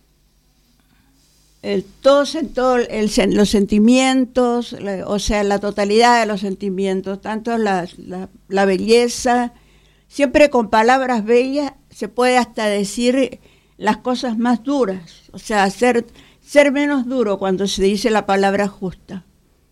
el, todos, todo el, los sentimientos, la, o sea, la totalidad de los sentimientos, tanto la, la, la belleza, siempre con palabras bellas se puede hasta decir las cosas más duras, o sea, ser, ser menos duro cuando se dice la palabra justa.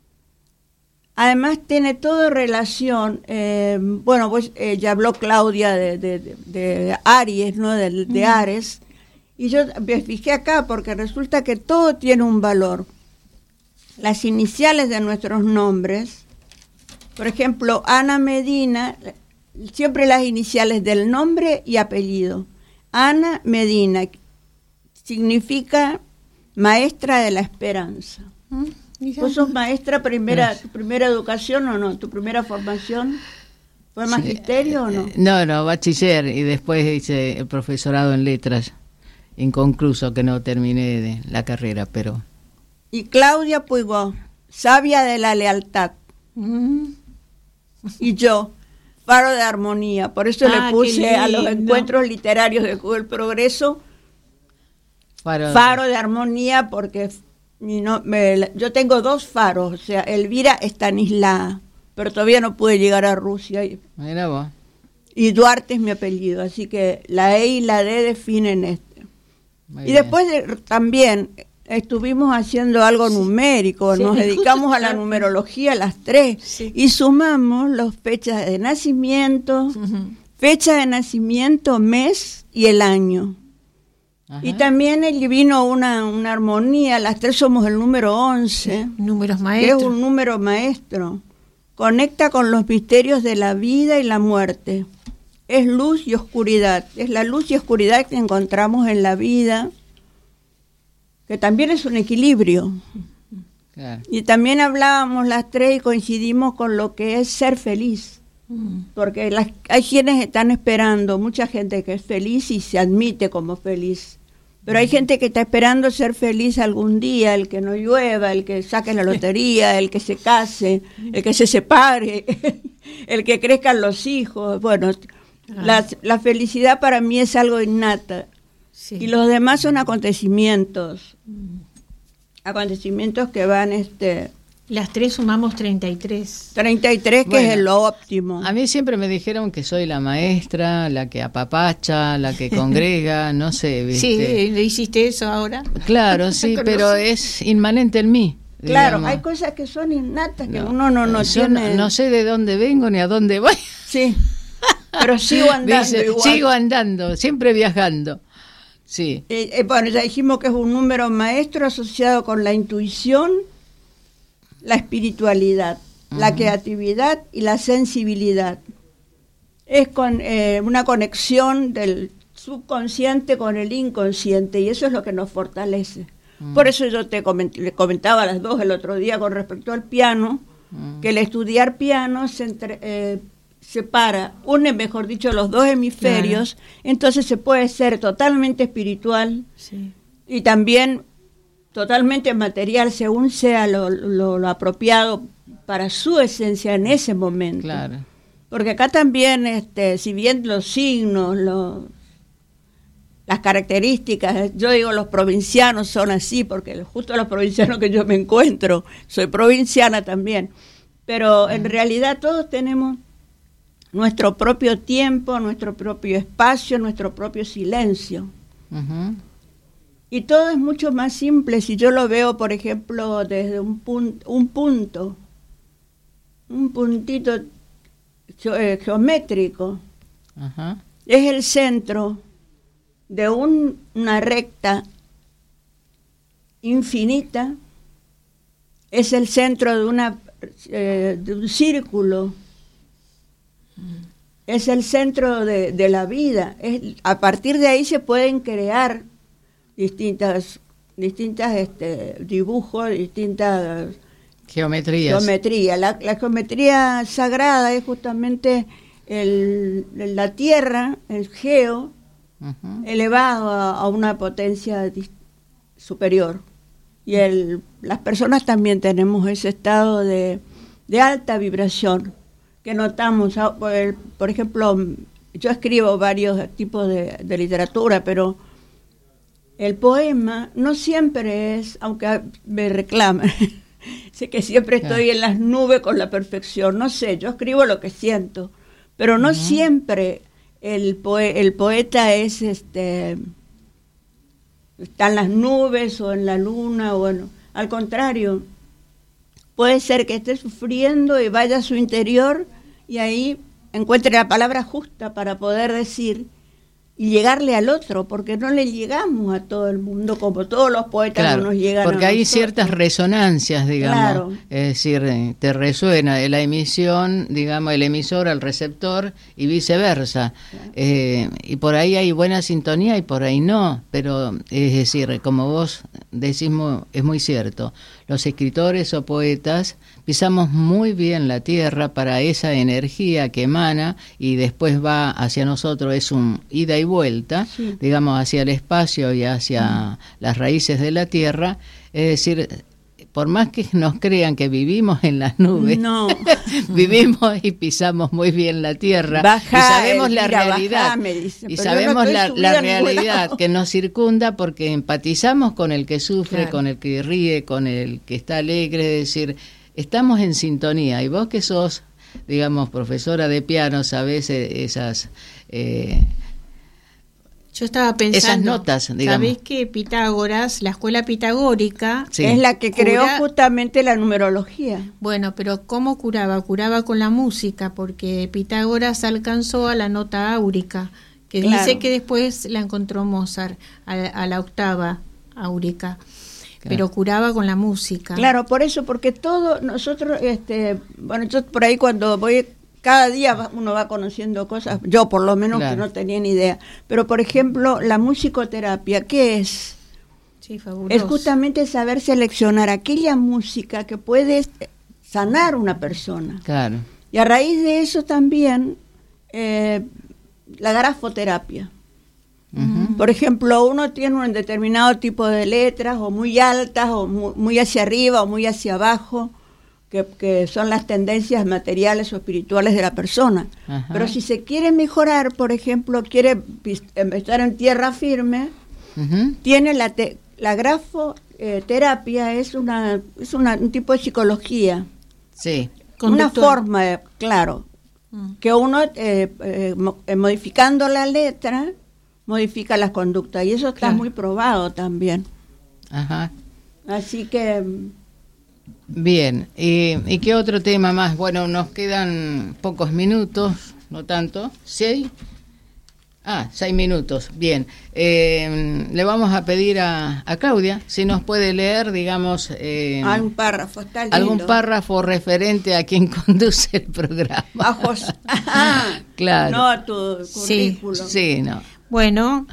Además tiene toda relación, eh, bueno, pues eh, ya habló Claudia de, de, de, de Aries, ¿no? De, de Ares, y yo me fijé acá porque resulta que todo tiene un valor. Las iniciales de nuestros nombres, por ejemplo, Ana Medina, siempre las iniciales del nombre y apellido. Ana Medina significa maestra de la esperanza. ¿Vos sos maestra primera, tu primera educación o no? ¿Tu primera formación fue magisterio sí. o no? No, no, bachiller y después hice el profesorado en letras, inconcluso, que no terminé de la carrera, pero... Y Claudia Puigó, sabia de la lealtad. Mm. Y yo, faro de armonía, por eso ah, le puse a los encuentros literarios de Cuba el Progreso, faro, faro de armonía, porque... No, me, yo tengo dos faros, o sea, Elvira Estanislao, pero todavía no pude llegar a Rusia. Y, Mira vos. Y Duarte es mi apellido, así que la E y la D definen este. Muy y bien. Después de, también estuvimos haciendo algo sí. numérico, sí, nos dedicamos a la numerología las tres, sí. y sumamos las fechas de nacimiento, uh-huh. fecha de nacimiento, mes y el año. Ajá. Y también el vino una, una armonía, las tres somos el número once, números maestros. Que es un número maestro, conecta con los misterios de la vida y la muerte, es luz y oscuridad, es la luz y oscuridad que encontramos en la vida, que también es un equilibrio. Claro. Y también hablábamos las tres y coincidimos con lo que es ser feliz. Porque las, hay quienes están esperando, mucha gente que es feliz y se admite como feliz, pero hay gente que está esperando ser feliz algún día, el que no llueva, el que saque la lotería, el que se case, el que se separe, el que crezcan los hijos. Bueno, la, la felicidad para mí es algo innata, sí. y los demás son acontecimientos, acontecimientos que van... este Las tres sumamos treinta y tres. treinta y tres, que bueno, es lo óptimo. A mí siempre me dijeron que soy la maestra, la que apapacha, la que congrega, no sé, ¿viste? Sí, ¿le hiciste eso ahora? Claro, sí, pero es inmanente en mí. Claro, digamos. hay cosas que son innatas, que no, uno no, no yo tiene... No, no sé de dónde vengo ni a dónde voy. Sí, pero sigo andando Dice, igual. Sigo andando, siempre viajando. Sí. Eh, eh, bueno, ya dijimos que es un número maestro asociado con la intuición, la espiritualidad, uh-huh. la creatividad y la sensibilidad. Es con eh, una conexión del subconsciente con el inconsciente, y eso es lo que nos fortalece. Uh-huh. Por eso yo te coment- le comentaba a las dos el otro día con respecto al piano, uh-huh. que el estudiar piano se entre, eh, separa, une, mejor dicho, los dos hemisferios, claro. Entonces se puede ser totalmente espiritual, sí. Y también totalmente material, según sea lo, lo, lo apropiado para su esencia en ese momento. Claro. Porque acá también, este, si bien los signos, los, las características, yo digo los provincianos son así, porque justo los provincianos que yo me encuentro, soy provinciana también, pero en realidad todos tenemos nuestro propio tiempo, nuestro propio espacio, nuestro propio silencio. Uh-huh. Y todo es mucho más simple si yo lo veo, por ejemplo, desde un, pun- un punto, un puntito ge- eh, geométrico. Uh-huh. Es el centro de un, una recta infinita, es el centro de, una, eh, de un círculo. Es el centro de, de la vida. Es, a partir de ahí se pueden crear distintas, distintas este, dibujos, distintas geometrías. Geometría. La, la geometría sagrada es justamente el, la tierra, el geo, uh-huh. elevado a, a una potencia dis, superior. Y el, las personas también tenemos ese estado de, de alta vibración que notamos. Por, por ejemplo, yo escribo varios tipos de, de literatura, pero el poema no siempre es, aunque me reclaman, sé que siempre estoy en las nubes con la perfección, no sé, yo escribo lo que siento, pero no uh-huh. siempre el, poe- el poeta es, este, está en las nubes o en la luna, o en, al contrario, puede ser que esté sufriendo y vaya a su interior y ahí encuentre la palabra justa para poder decir y llegarle al otro, porque no le llegamos a todo el mundo como todos los poetas claro, no nos llegan porque a hay nosotros. Ciertas resonancias, digamos, claro. Es decir, te resuena de la emisión, digamos, el emisor al receptor y viceversa, claro. eh, y por ahí hay buena sintonía y por ahí no, pero es decir, como vos decís, muy, es muy cierto, los escritores o poetas pisamos muy bien la tierra para esa energía que emana y después va hacia nosotros, es un ida y vuelta, sí. digamos, hacia el espacio y hacia mm. las raíces de la tierra. Es decir, por más que nos crean que vivimos en las nubes, no. vivimos y pisamos muy bien la tierra. Baja, y sabemos el, la mira, realidad. Baja, me dice, y sabemos no la, la realidad lado. que nos circunda porque empatizamos con el que sufre, claro. con el que ríe, con el que está alegre. Es decir, estamos en sintonía. Y vos que sos, digamos, profesora de piano, sabés esas... Eh, Yo estaba pensando, esas notas, digamos. ¿Sabés que Pitágoras, la escuela pitagórica, sí. es la que creó cura, justamente la numerología? Bueno, pero ¿cómo curaba? Curaba con la música, porque Pitágoras alcanzó a la nota áurica, que claro. dice que después la encontró Mozart, a, a la octava áurica. Claro. Pero curaba con la música. Claro, por eso, porque todo, nosotros, este, bueno, yo por ahí cuando voy... Cada día uno va conociendo cosas, yo por lo menos claro. que no tenía ni idea. Pero, por ejemplo, la musicoterapia, ¿qué es? Sí, fabuloso. Es justamente saber seleccionar aquella música que puede sanar una persona. Claro. Y a raíz de eso también, eh, la grafoterapia. Uh-huh. Por ejemplo, uno tiene un determinado tipo de letras, o muy altas, o muy, muy hacia arriba, o muy hacia abajo, Que, que son las tendencias materiales o espirituales de la persona. Ajá. Pero si se quiere mejorar, por ejemplo, quiere estar en tierra firme, uh-huh. tiene la, te, la grafoterapia, es, una, es una, un tipo de psicología. Sí. Una forma, de, claro, uh-huh. que uno, eh, eh, modificando la letra, modifica la conducta. Y eso está claro. muy probado también. Ajá. Así que... Bien, ¿y, ¿y qué otro tema más? Bueno, nos quedan pocos minutos, no tanto, ¿seis? Ah, seis minutos, bien. Eh, le vamos a pedir a, a Claudia si nos puede leer, digamos... Eh, algún párrafo, está lindo. Algún párrafo referente a quien conduce el programa. Bajos. Ah, claro. no a tu currículum. Sí, sí, no. Bueno,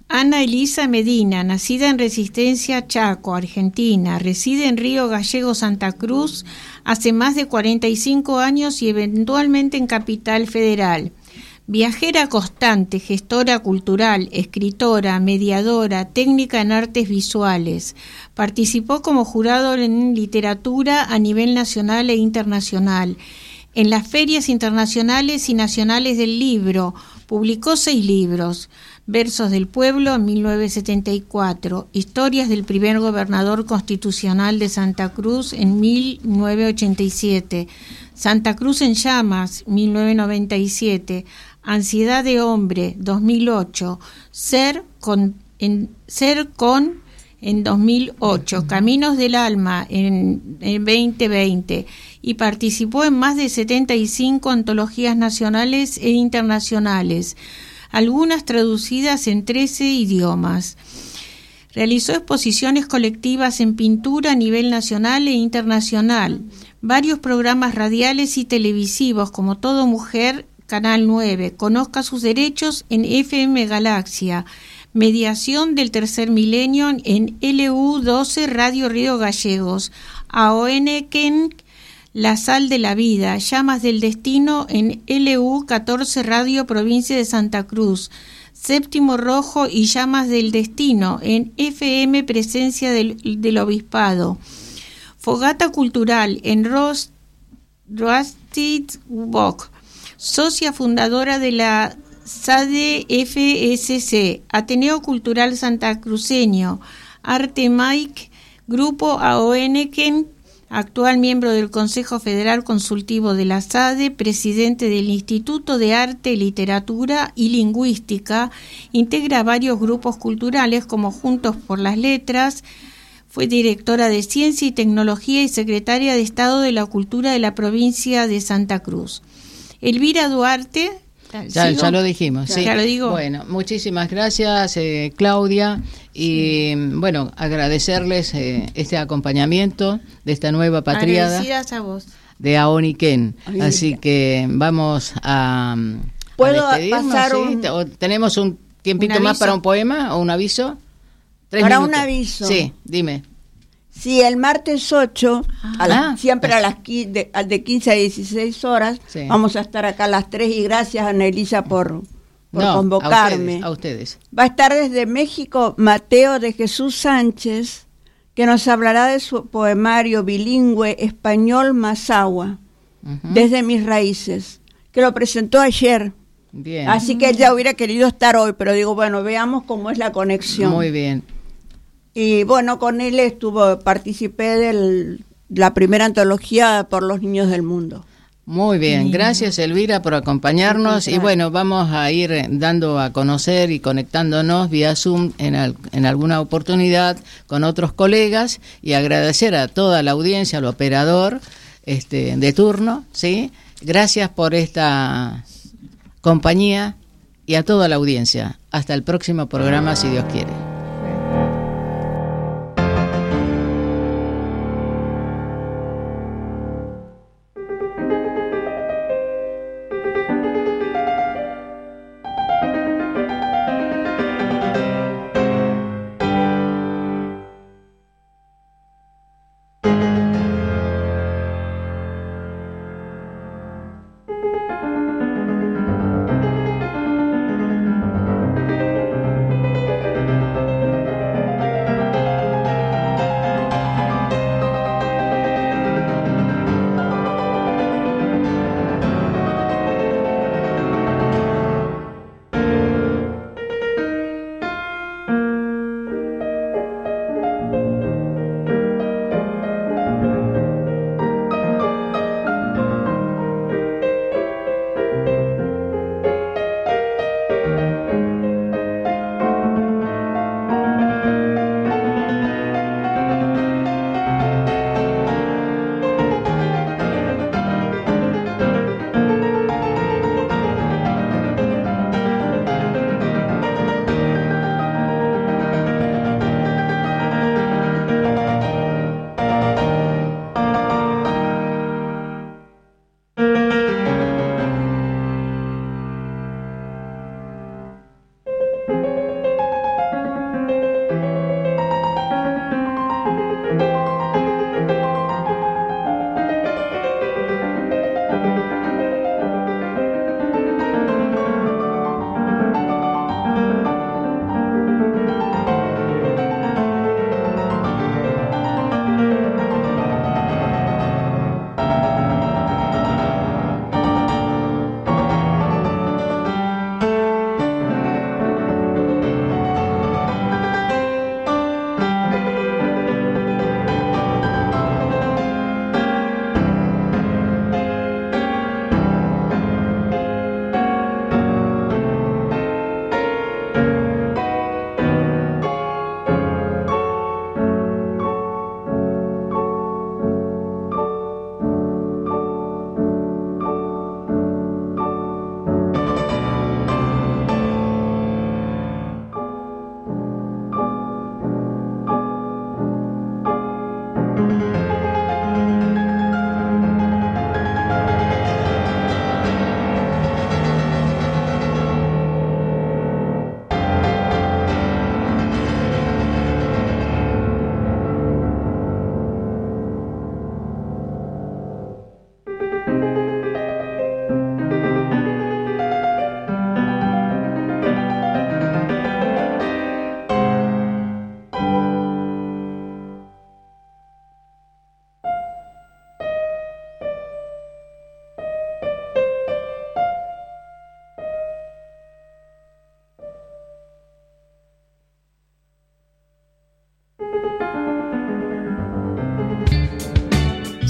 Ana Elisa Medina, nacida en Resistencia, Chaco, Argentina, reside en Río Gallegos, Santa Cruz, hace más de cuarenta y cinco años y eventualmente en Capital Federal. Viajera constante, gestora cultural, escritora, mediadora, técnica en artes visuales. Participó como jurado en literatura a nivel nacional e internacional. En las ferias internacionales y nacionales del libro, publicó seis libros. Versos del Pueblo en mil novecientos setenta y cuatro, Historias del primer gobernador constitucional de Santa Cruz en mil novecientos ochenta y siete, Santa Cruz en llamas, mil novecientos noventa y siete, Ansiedad de hombre, dos mil ocho, Ser con, en, Ser con en dos mil ocho, Caminos del alma en, en veinte veinte, y participó en más de setenta y cinco antologías nacionales e internacionales, algunas traducidas en trece idiomas. Realizó exposiciones colectivas en pintura a nivel nacional e internacional, varios programas radiales y televisivos como Todo Mujer, Canal nueve, Conozca sus derechos en F M Galaxia, Mediación del Tercer Milenio en L U doce Radio Río Gallegos, Aoeneken, La Sal de la Vida, Llamas del Destino en L U catorce Radio Provincia de Santa Cruz, Séptimo Rojo y Llamas del Destino en F M Presencia del, del Obispado, Fogata Cultural en Rost, Rostitbok, socia fundadora de la S A D E F S C, Ateneo Cultural Santacruceño, Arte Mike, Grupo Aoeneken, actual miembro del Consejo Federal Consultivo de la S A D E, presidente del Instituto de Arte, Literatura y Lingüística, integra varios grupos culturales como Juntos por las Letras, fue directora de Ciencia y Tecnología y secretaria de Estado de la Cultura de la provincia de Santa Cruz. Elvira Duarte. Ya, ya lo dijimos, sí. Ya lo digo. Bueno, muchísimas gracias, eh, Claudia, y sí. bueno, agradecerles eh, este acompañamiento de esta nueva patriada. Agradecidas a vos. De Aoniquén. Así que vamos a, ¿Puedo a pasar ¿sí? un... ¿O ¿Tenemos un tiempito ¿Un más para un poema o un aviso? Tres para minutos. un aviso. Sí, dime. Sí, el martes ocho, Ah, a las, ah, siempre a las qui- de, de quince a dieciséis horas, Sí. vamos a estar acá a las tres y gracias, Anelisa, por, por No, convocarme. A ustedes, a ustedes. Va a estar desde México Mateo de Jesús Sánchez, que nos hablará de su poemario bilingüe español Mazahua, Ujú. Desde mis raíces, que lo presentó ayer. Bien. Así que ella hubiera querido estar hoy, pero digo, bueno, veamos cómo es la conexión. Muy bien. Y bueno, con él estuvo, participé de la primera antología por los niños del mundo. Muy bien, gracias Elvira por acompañarnos y bueno, vamos a ir dando a conocer y conectándonos vía Zoom en, al, en alguna oportunidad con otros colegas y agradecer a toda la audiencia, al operador este, de turno, ¿sí? Gracias por esta compañía y a toda la audiencia. Hasta el próximo programa, si Dios quiere.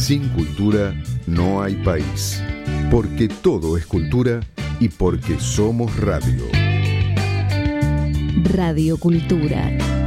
Sin cultura no hay país. Porque todo es cultura y porque somos radio. Radio Cultura.